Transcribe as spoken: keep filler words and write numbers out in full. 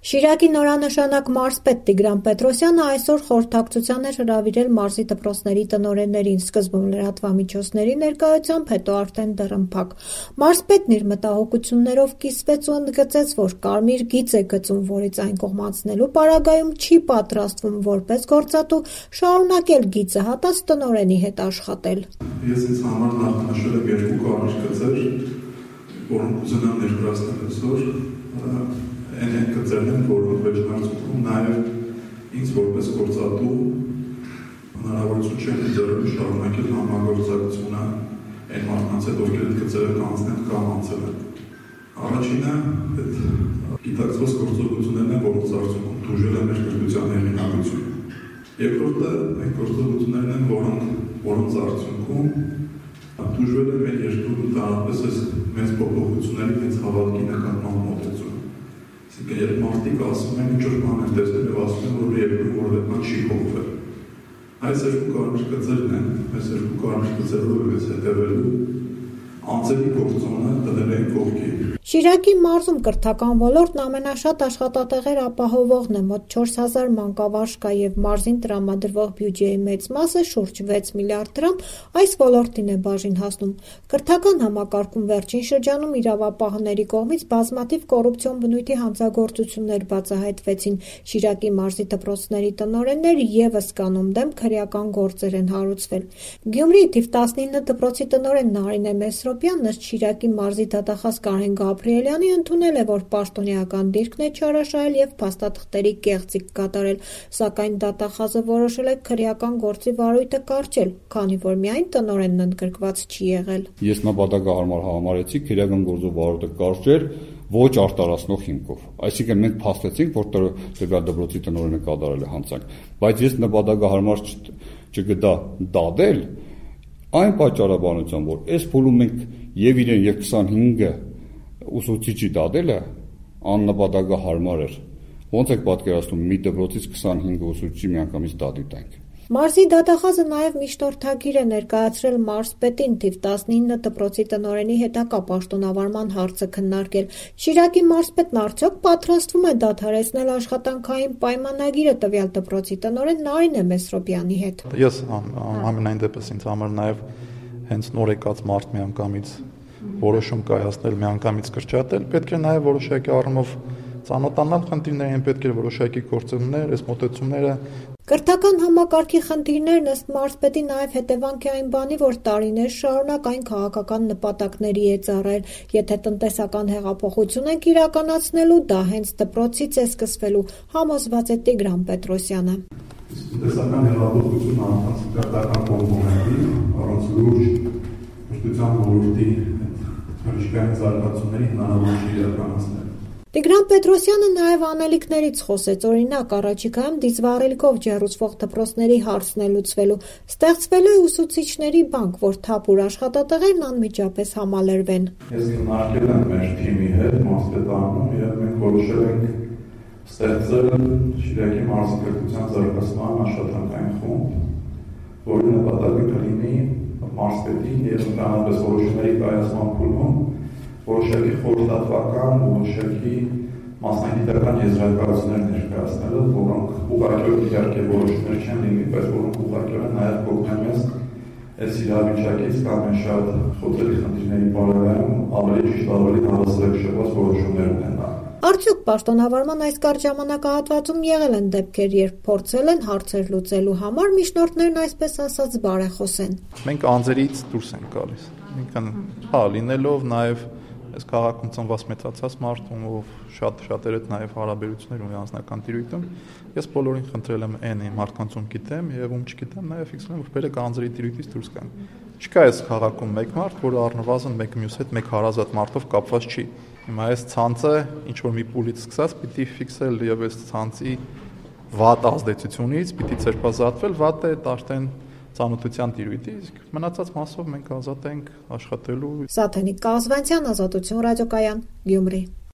Շիրակի նորանշանակ մարզպետ Տիգրան Պետրոսյանը այսօր խորհրդակցության էր հրավիրել մարզի դպրոցների տնօրեններին, սկզբում լրատվամիջոցների ներկայությամբ, հետո արդեն դռնփակ։ Մարզպետն իր մտահոգություններով կիսվեց ու ընդգծեց, որ կարմիր գիծ է գծում, որից այն կողմացնելու պարագայում չի պատրաստվում որպես գործատու շարունակել գիծը հատած տնօրենի հետ աշխատել։ Ես ինձ համար նախնշել եմ երկու կարմիր գծեր, որոնք ուզենամ ներկայացնել այսօր։ Այն են գծերն են, որոնք վերջնարձքում նաև ինձ որպես գործատու հնարավորություն չեն ընձեռել շարունակել համագործակցությունը այն մարդկանց հետ, ովքեր այդ գծերը կանցնեն կամ անցել են։ Առաջինը այդ գիտակցված գործողություններն են, որոնց արդյունքում տուժել է մեր կրթության հեղինակությունը։ Երկրորդը այն գործողություններն են, որոնք որոնց արդյունքում տուժվել է մեր երկրում տարապես այս մեծ փոփոխությունների մեծ հավատքի նկատմամբ մոտեցումը։ Այսինքն, երբ մարդիկ ասում են, ինչ-որ բան են տեսնել և ասում են, որ երկրում որևէ բան չի փոխվել։ Այս երկու կարմիր գծերն են, այս երկու կարմիր գծերով ես հետևելու անձերի գործոնը դնել են կողքի։ Շիրակի մարզում կրթական ոլորտն ամենաշատ աշխատատեղեր ապահովողն է, մոտ չորս հազար մանկավարժ կա և մարզին տրամադրվող բյուջեի մեծ մասը, շուրջ վեց միլիարդ դրամ, այս ոլորտին է բաժին հասնում։ Կրթական համակարգում վերջին շրջանում իրավապահների կողմից բազմաթիվ կոռուպցիոն բնույթի հանցագործություններ բացահայտվեցին։ Շիրակի մարզի դպրոցների տնօրենները ևս կանոն դեմ քրեական գործեր են հարուցվել։ Գյումրիի թիվ տասնինը դպրոցի տնօրեն Նարինե Մեսրոպյանն ըստ Շիրակի մարզի դատախազ Կարեն Գաբրիելյանի ընդունել է, որ պաշտոնեական դիրքն է չարաշահել և փաստաթղթերի կեղծիք կատարել, սակայն դատախազը որոշել է քրեական գործի վարույթը կարճել, քանի որ միայն տնօրենն ընդգրկված չի եղել։ Ես նպատակահարմար համարեցի քրեական գործի վարույթը կարճել ոչ արտարացնող հիմքով։ Այսինքն մենք փաստեցինք, որ տվյալ դպրոցի տնօրենը կատարել է հանցանք, բայց ես նպատակահարմար չգտա դատել այն պատճառաբանությամբ, որ այս փուլում մենք եւ իրեն եւ քսանհինգը ուսուցիչի դատելը աննպատակահարմար էր։ Ոնց եք պատկերացնում մի դպրոցից քսանհինգ ուսուցիչի միանգամից դատի տանք։ Մարզի դատախազը նաև միջնորդագիր է ներկայացրել մարզպետին թիվ տասնինը դպրոցի տնօրենի հետագա պաշտոնավարման հարցը քննարկել։ Շիրակի մարզպետն արդյոք պատրաստվում է դադարեցնել աշխատանքային պայմանագիրը տվյալ դպրոցի տնօրեն Նարինե Մեսրոպյանի հետ։ Ես ամենայն դեպս ինձ համար նաև հենց նոր եկած մարդ միանգամից որոշում կայացնել, միանգամից կրճատել, պետք է նաև որոշակի առումով ծանոթանալ խնդիրներին, պետք է որոշակի գործոններ, այս մոտեցումները։ Կրթական համակարգի խնդիրներն ըստ մարզպետի նաև հետևանք է այն բանի, որ տարիներ շարունակ այն քաղաքական նպատակների է ծառայել։ Եթե տնտեսական հեղափոխություն ենք իրականացնելու, դա հենց դպրոցից է սկսվելու, համոզված է Տիգրան Պետրոսյանը։ Տնտեսական հեղափոխությունը առանց կրթական կոմպոնենտի, առանց լուրջ կրթության ոլորտի հրաշքային զարգացումների հնարավոր չի իրականացնել։ Տիգրան Պետրոսյանը նաև անելիքներից խոսեց, օրինակ առաջիկայում դիզվառելիքով ջեռուցվող դպրոցների հարցն է լուծվելու։ Ստեղծվելու է ուսուցիչների բանկ, որ թափուր աշխատատեղերն անմիջապես համալրվեն։ Ես քննարկել եմ մեր թիմի հետ մարզպետարանում և մենք որոշել ենք ստեղծել Շիրակի մարզի կրթության զարգացման աշխատանքային խումբ, որի նպատակը կլինի մարզպետին և ընդհանրապես որոշումների կայացման փուլում որոշակի խորհրդատվական, որոշակի մասնագիտական եզրակացություններ ներկայացնելը, որոնք ուղղակիորեն իհարկե որոշումներ չեն լինի, բայց որոնք ուղղակիորեն նաև կօգնեն մեզ այս իրավիճակից կամ այն շատ խոցելի խնդիրների բարելավման ավելի ճիշտ, ավելի հավասարակշռված որոշումներ ունենալ։ Արդյոք պաշտոնավարման այս կարճ ժամանակահատվածում եղել են դեպքեր, երբ փորձել են հարցեր լուծելու համար միջնորդներն այսպես ասած բարեխոս են։ Մենք անձերից դուրս ենք գալիս։ Ինքն հա լինելով նաև այս քաղաքում ծնված մեծացած մարդ, ով շատ շատերը նաև հարաբերություններ ունի անձնական տիրույթում, ես բոլորին խնդրել եմ այն մարդկանց ում գիտեմ եւ ում չգիտեմ նաև ֆիքսել եմ, որ բերեք անձերի տիրույթից դուրս գան։ Չկա այս քաղաքում մեկ մարդ, որը առնվազն մեկ մյուս հետ մեկ հարազատ մարդով կապված չի։ Հիմա այս ցանցը ինչ որ մի փուլից սկսած պիտի ֆիքսել եւ այս ցանցի վատ ազդեցությունից պիտի ցերպազատվել, վատը արդեն ծանոթության տիրույթի, իսկ մնացած մասով մենք ազատ ենք աշխատելու։ Սաթենիկ Կազվանցյան, Ազատություն ռադիոկայան, Գյումրի։